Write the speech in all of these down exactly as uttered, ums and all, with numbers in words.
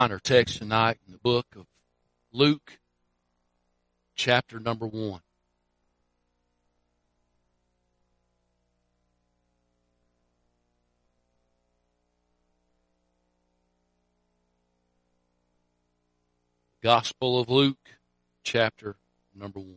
Our text tonight in the book of Luke, chapter number one. Gospel of Luke, chapter number one.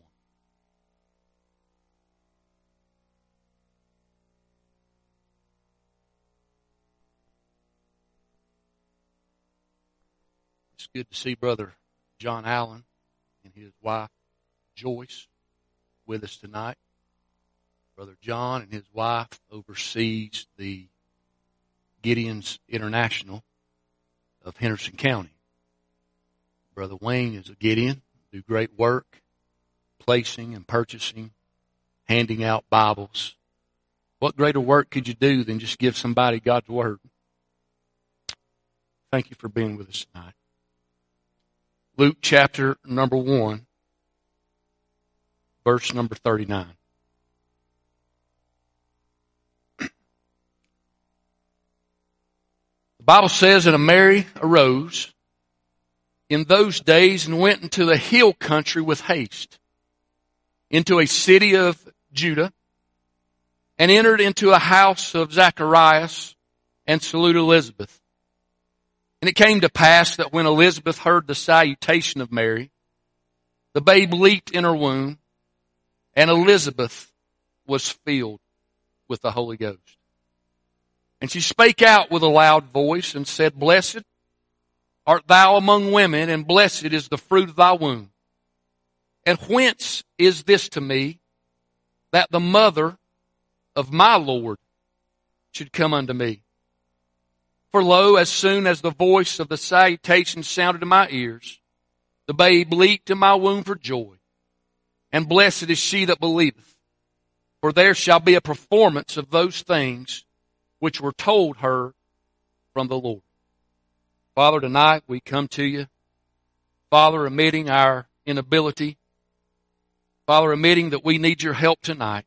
It's good to see Brother John Allen and his wife Joyce with us tonight. Brother John and his wife oversees the Gideon's International of Henderson County. Brother Wayne is a Gideon, do great work, placing and purchasing, handing out Bibles. What greater work could you do than just give somebody God's Word? Thank you for being with us tonight. Luke chapter number one, verse number thirty-nine. The Bible says, "And Mary arose in those days and went into the hill country with haste, into a city of Judah, and entered into a house of Zacharias, and saluted Elizabeth. And it came to pass that when Elizabeth heard the salutation of Mary, the babe leaped in her womb, and Elizabeth was filled with the Holy Ghost. And she spake out with a loud voice and said, Blessed art thou among women, and blessed is the fruit of thy womb. And whence is this to me, that the mother of my Lord should come unto me? For lo, as soon as the voice of the salutation sounded in my ears, the babe leaped in my womb for joy. And blessed is she that believeth, for there shall be a performance of those things which were told her from the Lord." Father, tonight we come to you, Father, admitting our inability. Father, admitting that we need your help tonight.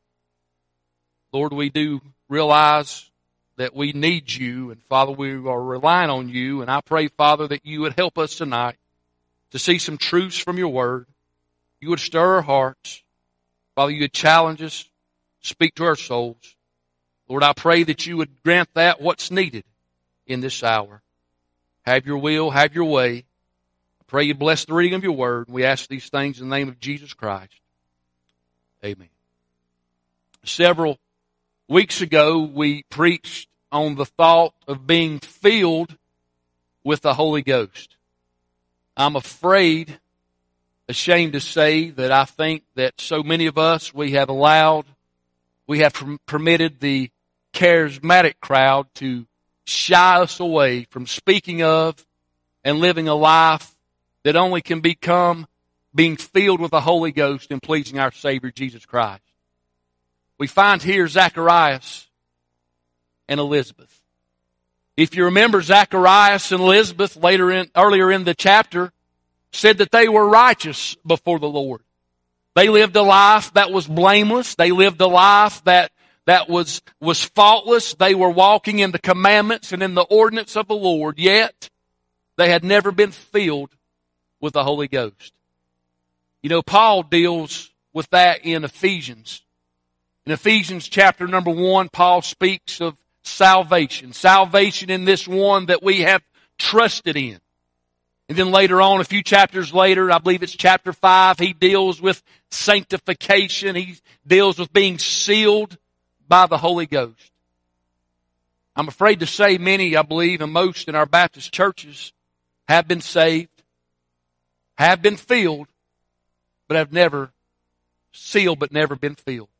Lord, we do realize that we need you, and Father, we are relying on you, and I pray, Father, that you would help us tonight to see some truths from your word. You would stir our hearts. Father, you would challenge us, speak to our souls. Lord, I pray that you would grant that what's needed in this hour. Have your will, have your way. I pray you bless the reading of your word. We ask these things in the name of Jesus Christ. Amen. Several weeks ago, we preached on the thought of being filled with the Holy Ghost. I'm afraid, ashamed to say, that I think that so many of us, we have allowed, we have permitted the charismatic crowd to shy us away from speaking of and living a life that only can become being filled with the Holy Ghost and pleasing our Savior Jesus Christ. We find here Zacharias and Elizabeth. If you remember, Zacharias and Elizabeth later in, earlier in the chapter said that they were righteous before the Lord. They lived a life that was blameless. They lived a life that, that was, was faultless. They were walking in the commandments and in the ordinance of the Lord, yet they had never been filled with the Holy Ghost. You know, Paul deals with that in Ephesians. In Ephesians chapter number one, Paul speaks of salvation. Salvation in this one that we have trusted in. And then later on, a few chapters later, I believe it's chapter five, he deals with sanctification. He deals with being sealed by the Holy Ghost. I'm afraid to say many, I believe, and most in our Baptist churches have been saved, have been filled, but have never sealed but never been filled.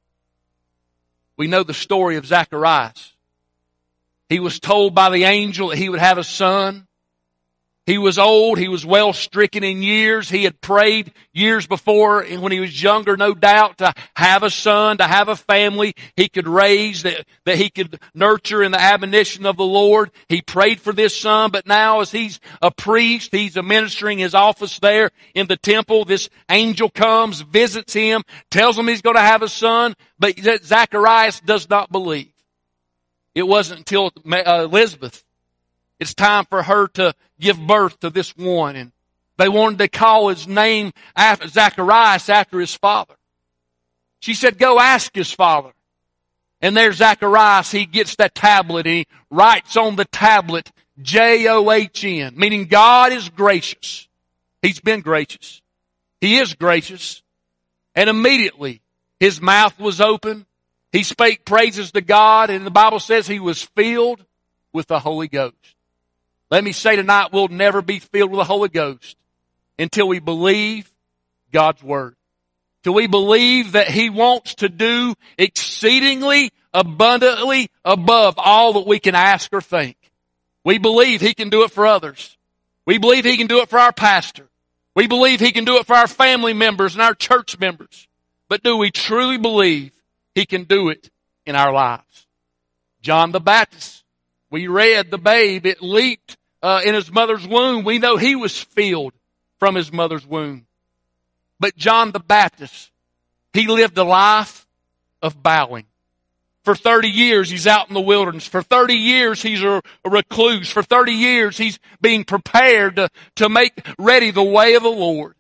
We know the story of Zacharias. He was told by the angel that he would have a son. He was old. He was well stricken in years. He had prayed years before when he was younger, no doubt, to have a son, to have a family he could raise, that, that he could nurture in the admonition of the Lord. He prayed for this son, but now as he's a priest, he's administering his office there in the temple. This angel comes, visits him, tells him he's going to have a son, but Zacharias does not believe. It wasn't until Elizabeth It's time for her to give birth to this one. And they wanted to call his name after Zacharias, after his father. She said, go ask his father. And there's Zacharias. He gets that tablet and he writes on the tablet, J O H N, meaning God is gracious. He's been gracious. He is gracious. And immediately his mouth was open. He spake praises to God, and the Bible says he was filled with the Holy Ghost. Let me say tonight, we'll never be filled with the Holy Ghost until we believe God's Word. Till we believe that He wants to do exceedingly abundantly above all that we can ask or think. We believe He can do it for others. We believe He can do it for our pastor. We believe He can do it for our family members and our church members. But do we truly believe He can do it in our lives? John the Baptist, we read the babe, it leaped uh, in his mother's womb. We know he was filled from his mother's womb. But John the Baptist, he lived a life of bowing. For thirty years, he's out in the wilderness. For thirty years, he's a, a recluse. For thirty years, he's being prepared to, to make ready the way of the Lord.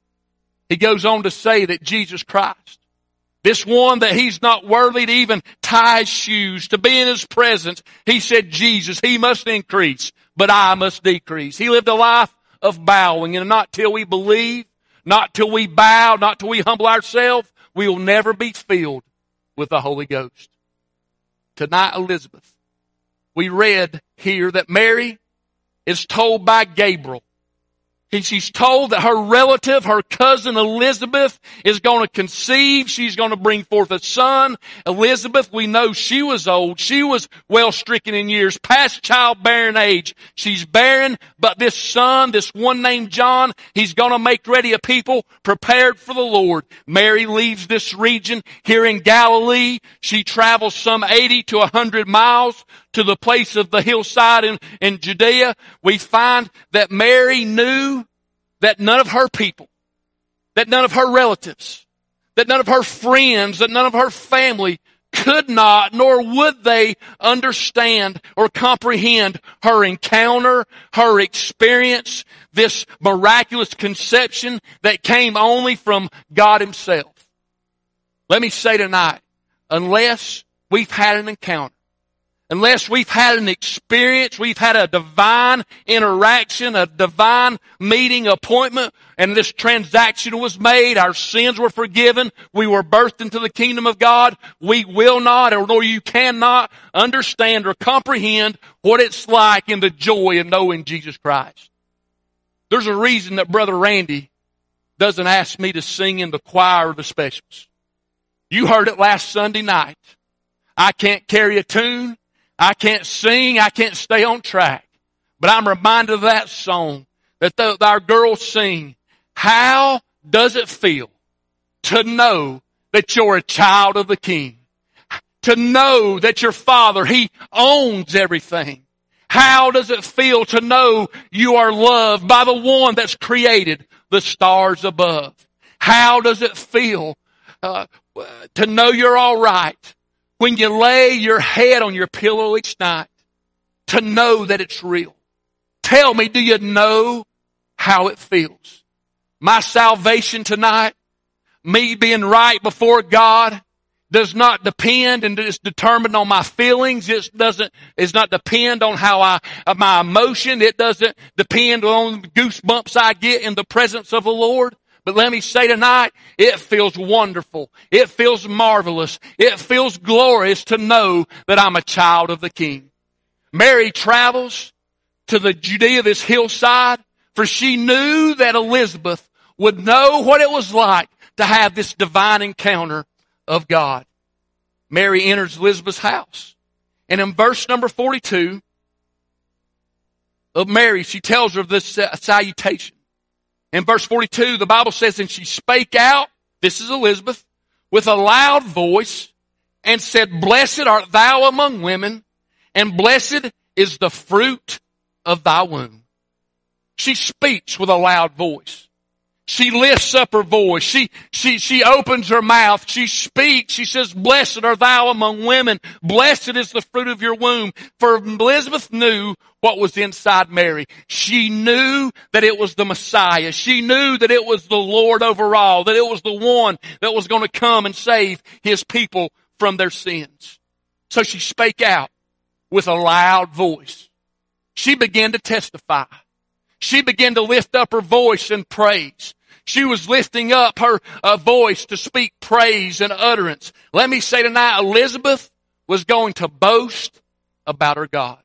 He goes on to say that Jesus Christ, this one that he's not worthy to even tie his shoes, to be in his presence, he said, Jesus, he must increase, but I must decrease. He lived a life of bowing, and not till we believe, not till we bow, not till we humble ourselves, we will never be filled with the Holy Ghost. Tonight, Elizabeth, we read here that Mary is told by Gabriel. She's told that her relative, her cousin Elizabeth, is going to conceive. She's going to bring forth a son. Elizabeth, we know she was old. She was well stricken in years, past childbearing age. She's barren, but this son, this one named John, he's going to make ready a people prepared for the Lord. Mary leaves this region here in Galilee. She travels some eighty to one hundred miles to the place of the hillside in, in Judea. We find that Mary knew that none of her people, that none of her relatives, that none of her friends, that none of her family could not, nor would they understand or comprehend her encounter, her experience, this miraculous conception that came only from God Himself. Let me say tonight, unless we've had an encounter, unless we've had an experience, we've had a divine interaction, a divine meeting, appointment, and this transaction was made, our sins were forgiven, we were birthed into the kingdom of God, we will not, or nor you cannot understand or comprehend what it's like in the joy of knowing Jesus Christ. There's a reason that Brother Randy doesn't ask me to sing in the choir or the specials. You heard it last Sunday night. I can't carry a tune. I can't sing, I can't stay on track. But I'm reminded of that song that the, our girls sing. How does it feel to know that you're a child of the King? To know that your Father, He owns everything. How does it feel to know you are loved by the one that's created the stars above? How does it feel uh, to know you're all right when you lay your head on your pillow each night, to know that it's real? Tell me, do you know how it feels? My salvation tonight, me being right before God, does not depend and is determined on my feelings. It doesn't, is not depend on how I, my emotion. It doesn't depend on the goosebumps I get in the presence of the Lord. But let me say tonight, it feels wonderful. It feels marvelous. It feels glorious to know that I'm a child of the King. Mary travels to the Judea, this hillside, for she knew that Elizabeth would know what it was like to have this divine encounter of God. Mary enters Elizabeth's house. And in verse number forty-two of Mary, she tells her of this salutation. In verse forty-two, the Bible says, and she spake out, this is Elizabeth, with a loud voice, and said, Blessed art thou among women, and blessed is the fruit of thy womb. She speaks with a loud voice. She lifts up her voice. She, she, she opens her mouth. She speaks. She says, blessed art thou among women. Blessed is the fruit of your womb. For Elizabeth knew what was inside Mary. She knew that it was the Messiah. She knew that it was the Lord over all, that it was the one that was going to come and save his people from their sins. So she spake out with a loud voice. She began to testify. She began to lift up her voice in praise. She was lifting up her uh, voice to speak praise and utterance. Let me say tonight, Elizabeth was going to boast about her God.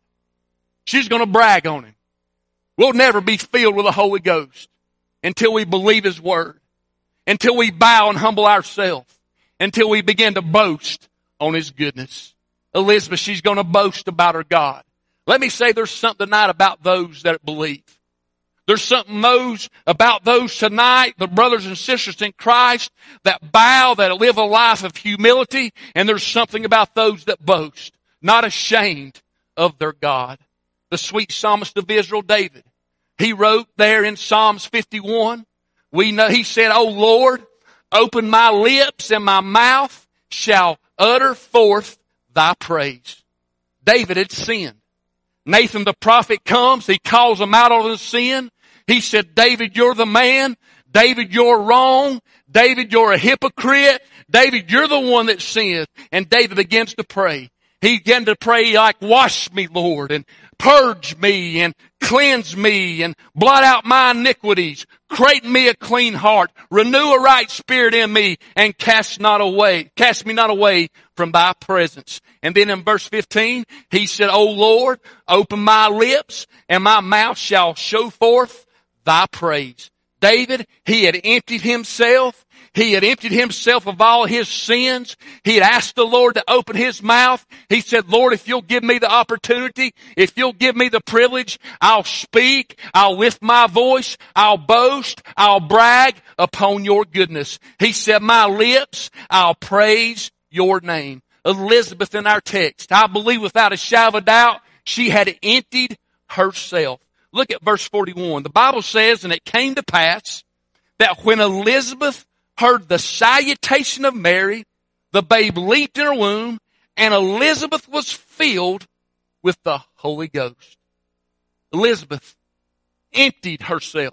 She's going to brag on him. We'll never be filled with the Holy Ghost until we believe his word, until we bow and humble ourselves, until we begin to boast on his goodness. Elizabeth, she's going to boast about her God. Let me say there's something tonight about those that believe. There's something those about those tonight, the brothers and sisters in Christ, that bow, that live a life of humility, and there's something about those that boast, not ashamed of their God. The sweet psalmist of Israel, David, he wrote there in Psalms fifty-one, we know, he said, O Lord, open my lips and my mouth shall utter forth thy praise. David had sinned. Nathan the prophet comes, he calls him out on his sin. He said, David, you're the man. David, you're wrong. David, you're a hypocrite. David, you're the one that sinned. And David begins to pray. He began to pray like, wash me, Lord, and purge me, and cleanse me, and blot out my iniquities. Create in me a clean heart. Renew a right spirit in me, and cast not away, cast me not away from thy presence. And then in verse fifteen, he said, O Lord, open my lips, and my mouth shall show forth thy praise. David, he had emptied himself. He had emptied himself of all his sins. He had asked the Lord to open his mouth. He said, Lord, if you'll give me the opportunity, if you'll give me the privilege, I'll speak, I'll lift my voice, I'll boast, I'll brag upon your goodness. He said, my lips, I'll praise your name. Elizabeth in our text, I believe without a shadow of a doubt, she had emptied herself. Look at verse forty-one. The Bible says, and it came to pass that when Elizabeth heard the salutation of Mary, the babe leaped in her womb, and Elizabeth was filled with the Holy Ghost. Elizabeth emptied herself.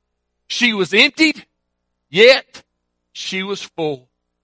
She was emptied, yet she was full.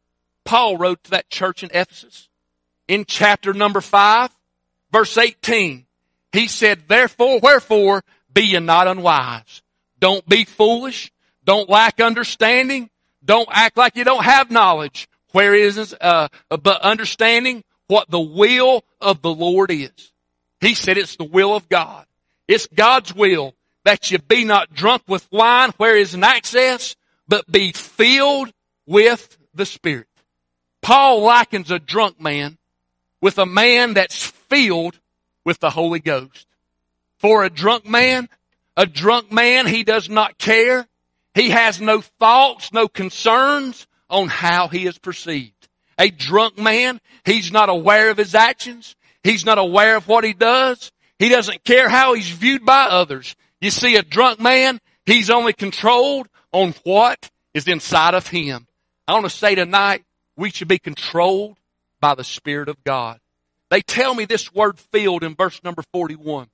Paul wrote to that church in Ephesus in chapter number five, verse eighteen. He said, therefore, wherefore, be ye not unwise. Don't be foolish. Don't lack understanding. Don't act like you don't have knowledge. Where is, uh, but understanding what the will of the Lord is. He said it's the will of God. It's God's will that you be not drunk with wine where is an excess, but be filled with the Spirit. Paul likens a drunk man with a man that's filled with the Holy Ghost. For a drunk man, a drunk man, he does not care. He has no thoughts, no concerns on how he is perceived. A drunk man, he's not aware of his actions. He's not aware of what he does. He doesn't care how he's viewed by others. You see, a drunk man, he's only controlled on what is inside of him. I want to say tonight, we should be controlled by the Spirit of God. They tell me this word filled in verse number forty-one.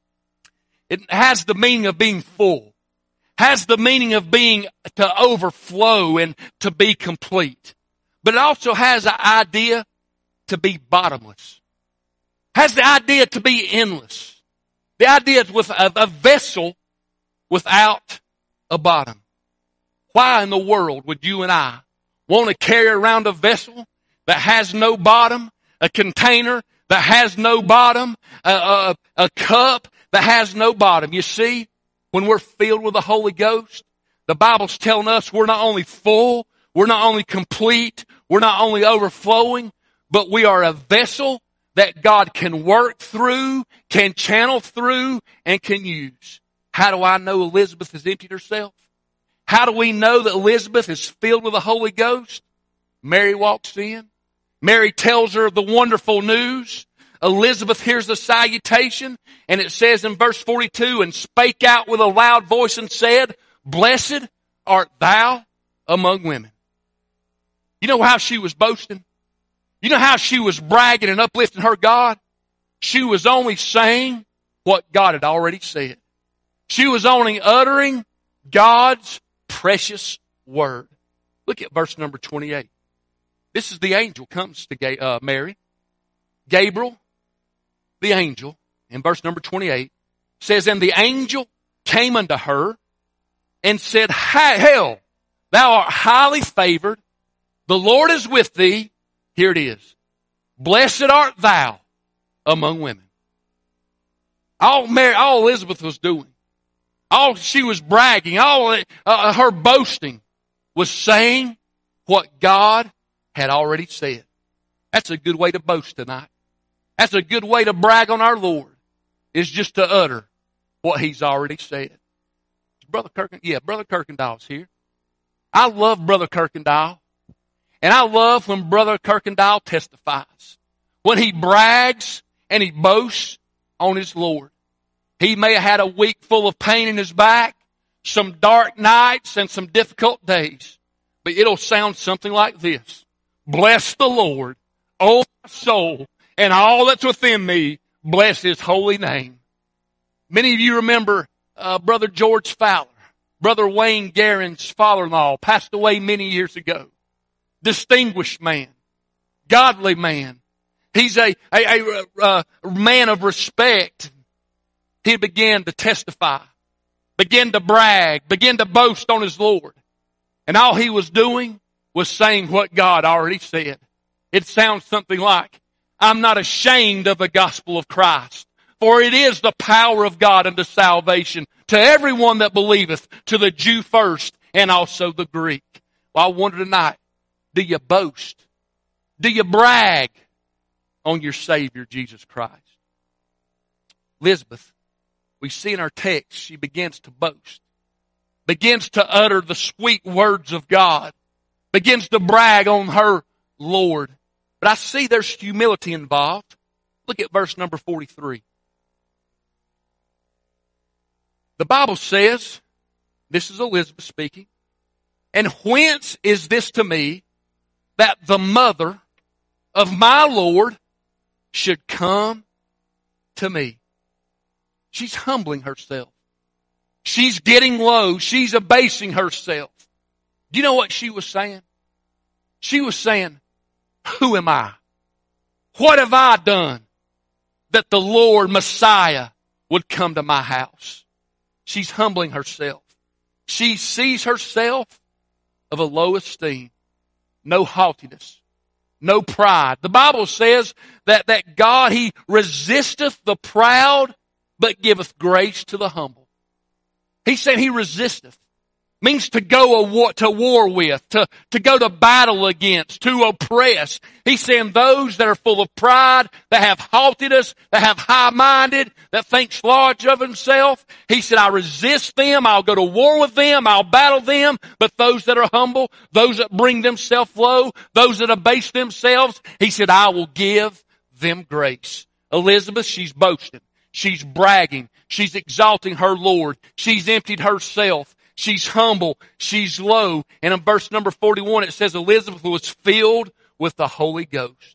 It has the meaning of being full. Has the meaning of being to overflow and to be complete. But it also has the idea to be bottomless. Has the idea to be endless. The idea is with a, a vessel without a bottom. Why in the world would you and I want to carry around a vessel that has no bottom, a container that has no bottom, a, a, a cup that has no bottom? You see, when we're filled with the Holy Ghost, the Bible's telling us we're not only full, we're not only complete, we're not only overflowing, but we are a vessel that God can work through, can channel through, and can use. How do I know Elizabeth has emptied herself? How do we know that Elizabeth is filled with the Holy Ghost? Mary walks in. Mary tells her the wonderful news. Elizabeth hears the salutation, and it says in verse forty-two, and spake out with a loud voice and said, Blessed art thou among women. You know how she was boasting? You know how she was bragging and uplifting her God? She was only saying what God had already said. She was only uttering God's precious word. Look at verse number twenty-eight. This is the angel comes to uh, Mary. Gabriel, the angel, in verse number twenty-eight, says, and the angel came unto her and said, Hail, thou art highly favored. The Lord is with thee. Here it is. Blessed art thou among women. All Mary, all Elizabeth was doing, all she was bragging, all uh, her boasting was saying what God had already said. That's a good way to boast tonight. That's a good way to brag on our Lord, is just to utter what He's already said. Brother Kirkendall, yeah, Brother Kirkendall's here. I love Brother Kirkendall. And I love when Brother Kirkendall testifies. When he brags and he boasts on his Lord. He may have had a week full of pain in his back, some dark nights and some difficult days. But it'll sound something like this. Bless the Lord, O my soul, and all that's within me, bless His holy name. Many of you remember uh, Brother George Fowler. Brother Wayne Guerin's father-in-law passed away many years ago. Distinguished man, godly man. He's a, a, a, a man of respect. He began to testify, began to brag, began to boast on his Lord. And all he was doing was saying what God already said. It sounds something like, I'm not ashamed of the gospel of Christ, for it is the power of God unto salvation to everyone that believeth, to the Jew first and also the Greek. Well, I wonder tonight, do you boast? Do you brag on your Savior, Jesus Christ? Elizabeth, we see in our text, she begins to boast, begins to utter the sweet words of God, begins to brag on her Lord. But I see there's humility involved. Look at verse number forty-three. The Bible says, this is Elizabeth speaking, and whence is this to me, that the mother of my Lord should come to me? She's humbling herself. She's getting low. She's abasing herself. Do you know what she was saying? She was saying, who am I? What have I done that the Lord Messiah would come to my house? She's humbling herself. She sees herself of a low esteem. No haughtiness. No pride. The Bible says that, that God, He resisteth the proud, but giveth grace to the humble. He said He resisteth. Means to go a war, to war with, to, to go to battle against, to oppress. He's saying those that are full of pride, that have haughtiness, that have high-minded, that thinks large of himself. He said, I resist them, I'll go to war with them, I'll battle them. But those that are humble, those that bring themselves low, those that abase themselves, He said, I will give them grace. Elizabeth, she's boasting. She's bragging. She's exalting her Lord. She's emptied herself. She's humble. She's low. And in verse number forty-one, it says Elizabeth was filled with the Holy Ghost.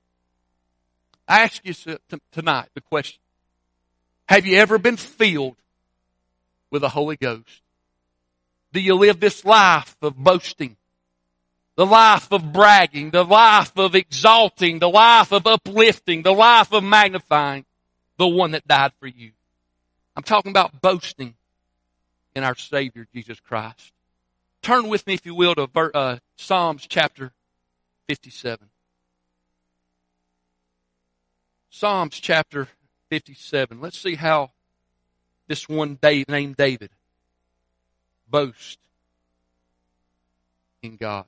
I ask you tonight the question, have you ever been filled with the Holy Ghost? Do you live this life of boasting? The life of bragging, the life of exalting, the life of uplifting, the life of magnifying the one that died for you? I'm talking about boasting in our Savior, Jesus Christ. Turn with me, if you will, to uh, Psalms chapter fifty-seven. Psalms chapter fifty-seven. Let's see how this one Dave, named David boasts in God.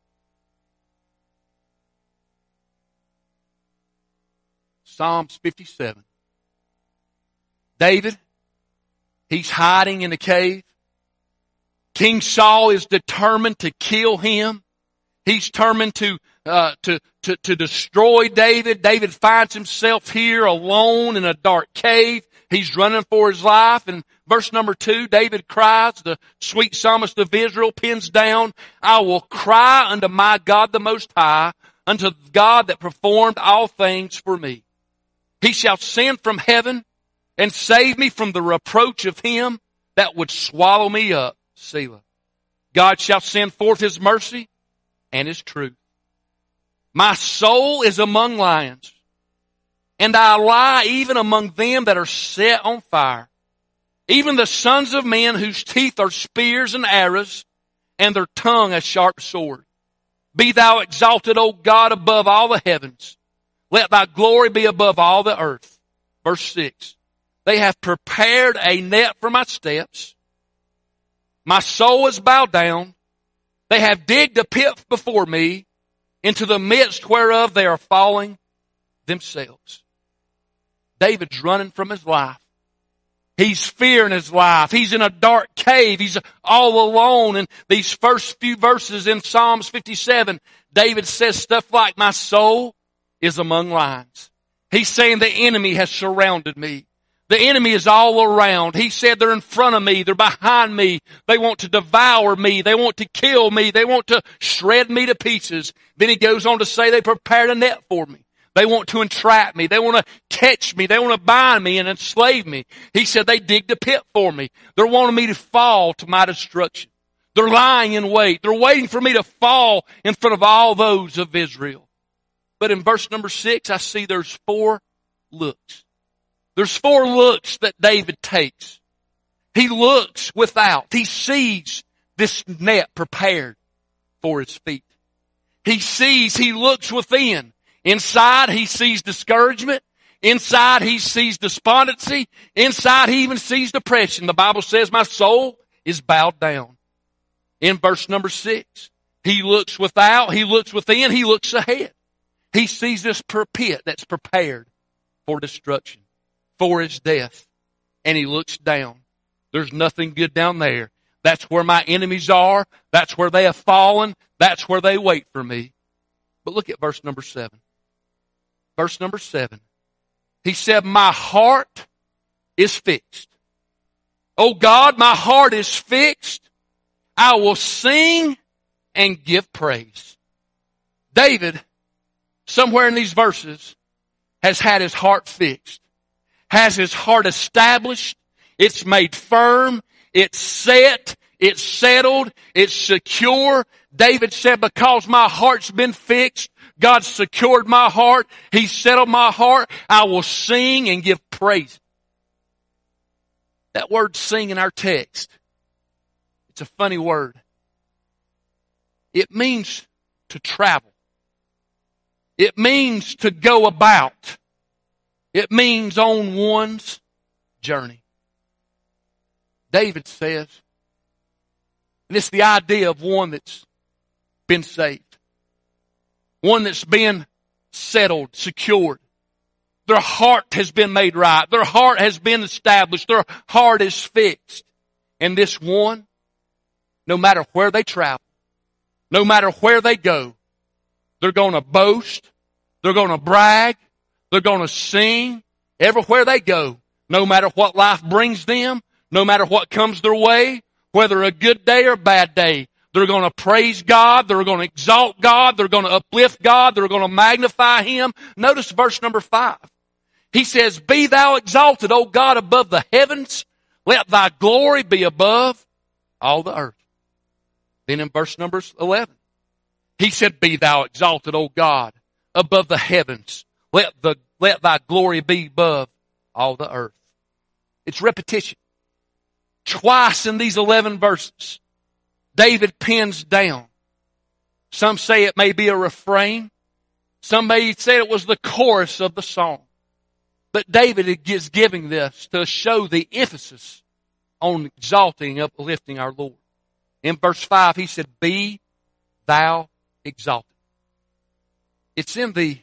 Psalms fifty-seven. David, he's hiding in a cave. King Saul is determined to kill him. He's determined to, uh, to, to, to destroy David. David finds himself here alone in a dark cave. He's running for his life. In verse number two, David cries, the sweet psalmist of Israel pens down, I will cry unto my God the Most High, unto God that performed all things for me. He shall send from heaven and save me from the reproach of him that would swallow me up. Selah. God shall send forth his mercy and his truth. My soul is among lions, and I lie even among them that are set on fire, even the sons of men whose teeth are spears and arrows, and their tongue a sharp sword. Be thou exalted, O God, above all the heavens. Let thy glory be above all the earth. Verse six. They have prepared a net for my steps. My soul is bowed down. They have digged a pit before me, into the midst whereof they are falling themselves. David's running from his life. He's fearing his life. He's in a dark cave. He's all alone. In these first few verses in Psalms fifty-seven, David says stuff like, my soul is among lions. He's saying the enemy has surrounded me. The enemy is all around. He said they're in front of me. They're behind me. They want to devour me. They want to kill me. They want to shred me to pieces. Then he goes on to say they prepared a net for me. They want to entrap me. They want to catch me. They want to bind me and enslave me. He said they digged a pit for me. They're wanting me to fall to my destruction. They're lying in wait. They're waiting for me to fall in front of all those of Israel. But in verse number six, I see there's four looks. There's four looks that David takes. He looks without. He sees this net prepared for his feet. He sees, he looks within. Inside, he sees discouragement. Inside, he sees despondency. Inside, he even sees depression. The Bible says, my soul is bowed down. In verse number six, he looks without, he looks within, he looks ahead. He sees this pit that's prepared for destruction, for his death. And he looks down. There's nothing good down there. That's where my enemies are. That's where they have fallen. That's where they wait for me. But look at verse number seven. Verse number seven. He said, my heart is fixed. Oh God, my heart is fixed. I will sing and give praise. David, somewhere in these verses, has had his heart fixed. Has his heart established. It's made firm. It's set. It's settled. It's secure. David said, because my heart's been fixed, God secured my heart. He settled my heart. I will sing and give praise. That word sing in our text, it's a funny word. It means to travel. It means to go about. It means on one's journey. David says, and it's the idea of one that's been saved. One that's been settled, secured. Their heart has been made right. Their heart has been established. Their heart is fixed. And this one, no matter where they travel, no matter where they go, they're going to boast. They're going to brag. They're going to sing. Everywhere they go, no matter what life brings them, no matter what comes their way, whether a good day or a bad day, they're going to praise God. They're going to exalt God. They're going to uplift God. They're going to magnify Him. Notice verse number five. He says, be thou exalted, O God, above the heavens. Let thy glory be above all the earth. Then in verse number eleven, he said, be thou exalted, O God, above the heavens. Let the, let thy glory be above all the earth. It's repetition. Twice in these eleven verses, David pens down. Some say it may be a refrain. Some may say it was the chorus of the song. But David is giving this to show the emphasis on exalting, uplifting our Lord. In verse five, he said, be thou exalted. It's in the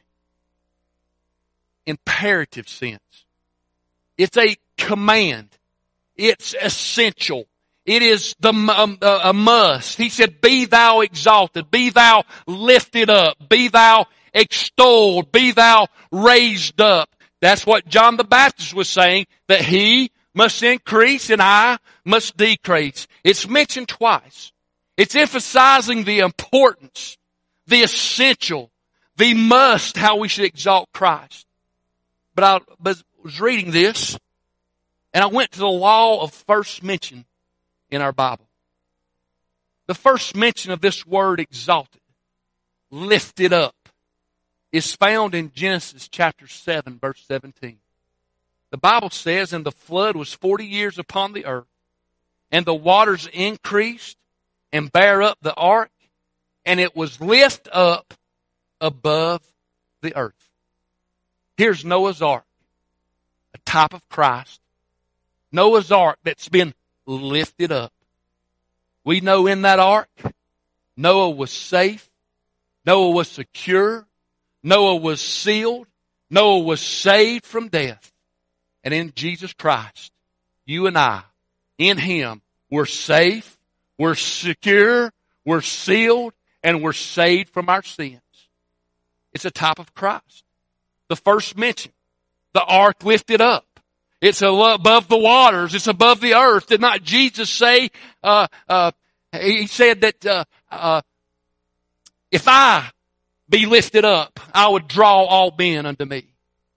imperative sense. It's a command. It's essential. It is the um, uh, a must. He said, be thou exalted. Be thou lifted up. Be thou extolled. Be thou raised up. That's what John the Baptist was saying, that he must increase and I must decrease. It's mentioned twice. It's emphasizing the importance, the essential, the must, how we should exalt Christ. But I was reading this, and I went to the law of first mention in our Bible. The first mention of this word exalted, lifted up, is found in Genesis chapter seven, verse seventeen. The Bible says, and the flood was forty years upon the earth, and the waters increased and bare up the ark, and it was lift up above the earth. Here's Noah's ark, a type of Christ. Noah's ark that's been lifted up. We know in that ark, Noah was safe, Noah was secure, Noah was sealed, Noah was saved from death. And in Jesus Christ, you and I, in Him, we're safe, we're secure, we're sealed, and we're saved from our sins. It's a type of Christ. The first mention, the ark lifted up. It's above the waters. It's above the earth. Did not Jesus say, uh, uh, He said that, uh, uh, if I be lifted up, I would draw all men unto me.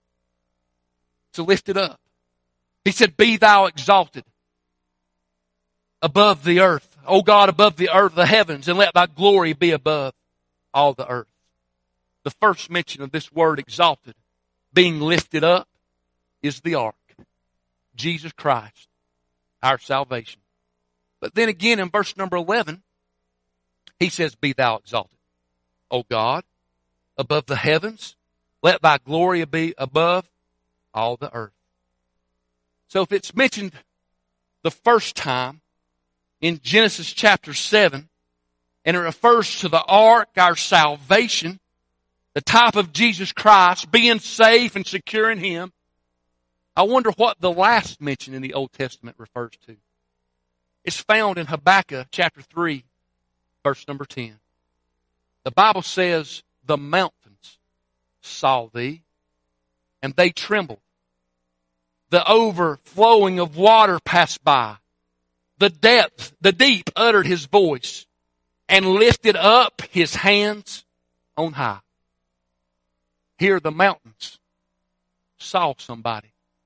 So lift it up. He said, be thou exalted above the earth. O God, above the earth, the heavens, and let thy glory be above all the earth. The first mention of this word exalted, being lifted up, is the ark. Jesus Christ, our salvation. But then again in verse number eleven, he says, be thou exalted, O God, above the heavens, let thy glory be above all the earth. So if it's mentioned the first time in Genesis chapter seven, and it refers to the ark, our salvation, the type of Jesus Christ, being safe and secure in Him, I wonder what the last mention in the Old Testament refers to. It's found in Habakkuk chapter three, verse number ten. The Bible says, the mountains saw thee, and they trembled. The overflowing of water passed by. The depth, the deep uttered his voice, and lifted up his hands on high. Here the mountains saw somebody.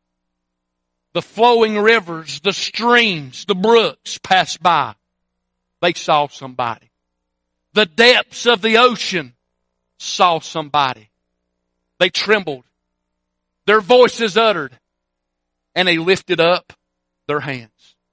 The flowing rivers, the streams, the brooks passed by. They saw somebody. The depths of the ocean saw somebody. They trembled. Their voices uttered. And they lifted up their hands.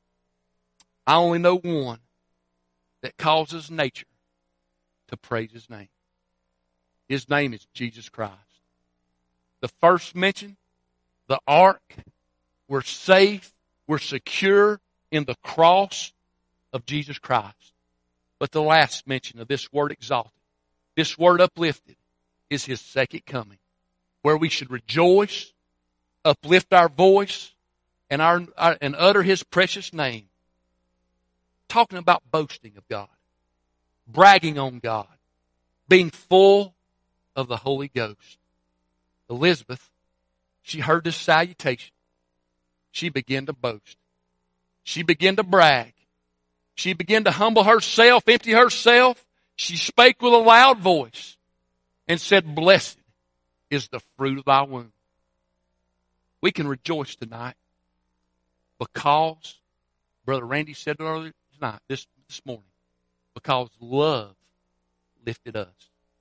I only know one that causes nature to praise His name. His name is Jesus Christ. The first mention, the ark, we're safe, we're secure in the cross of Jesus Christ. But the last mention of this word exalted, this word uplifted, is His second coming, where we should rejoice, uplift our voice, and, our, our, and utter His precious name. Talking about boasting of God, bragging on God, being full of the Holy Ghost. Elizabeth, she heard this salutation. She began to boast. She began to brag. She began to humble herself, empty herself. She spake with a loud voice and said, blessed is the fruit of thy womb. We can rejoice tonight because, Brother Randy said earlier tonight, this, this morning, because love lifted us.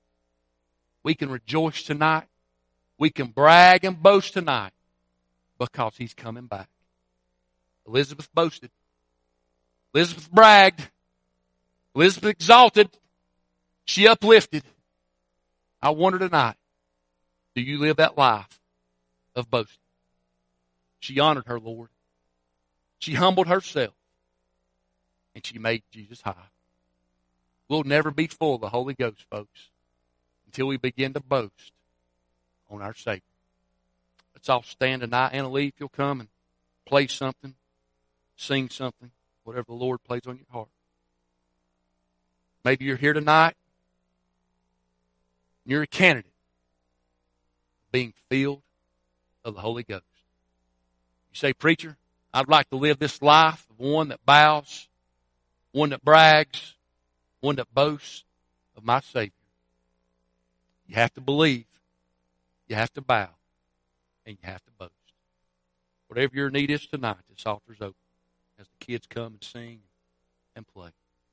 We can rejoice tonight. We can brag and boast tonight because He's coming back. Elizabeth boasted. Elizabeth bragged. Elizabeth exalted. She uplifted. I wonder tonight, do you live that life of boasting? She honored her Lord. She humbled herself. And she made Jesus high. We'll never be full of the Holy Ghost, folks, until we begin to boast on our Savior. Let's all stand tonight. Annalee, if you'll come and play something, sing something, whatever the Lord plays on your heart. Maybe you're here tonight, and you're a candidate of being filled of the Holy Ghost. You say, preacher, I'd like to live this life of one that bows, one that brags, one that boasts of my Savior. You have to believe, you have to bow, and you have to boast. Whatever your need is tonight, this altar's open as the kids come and sing and play.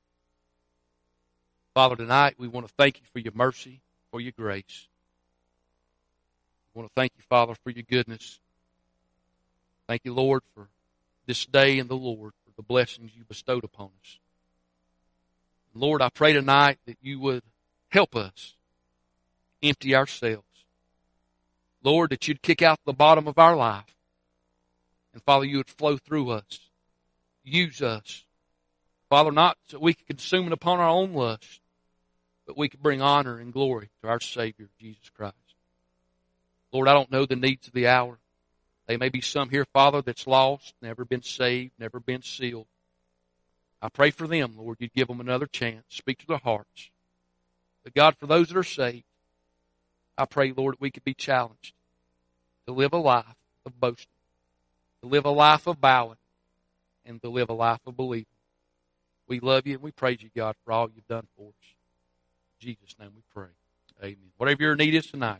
Father, tonight we want to thank you for your mercy, for your grace. We want to thank you, Father, for your goodness. Thank you, Lord, for this day and the Lord, for the blessings you bestowed upon us. Lord, I pray tonight that you would help us empty ourselves. Lord, that you'd kick out the bottom of our life. And Father, you would flow through us. Use us. Father, not so we can consume it upon our own lust, but we can bring honor and glory to our Savior, Jesus Christ. Lord, I don't know the needs of the hour. There may be some here, Father, that's lost, never been saved, never been sealed. I pray for them, Lord, you'd give them another chance. Speak to their hearts. But God, for those that are saved, I pray, Lord, that we could be challenged to live a life of boasting, to live a life of bowing, and to live a life of believing. We love you and we praise you, God, for all you've done for us. In Jesus' name we pray. Amen. Whatever your need is tonight,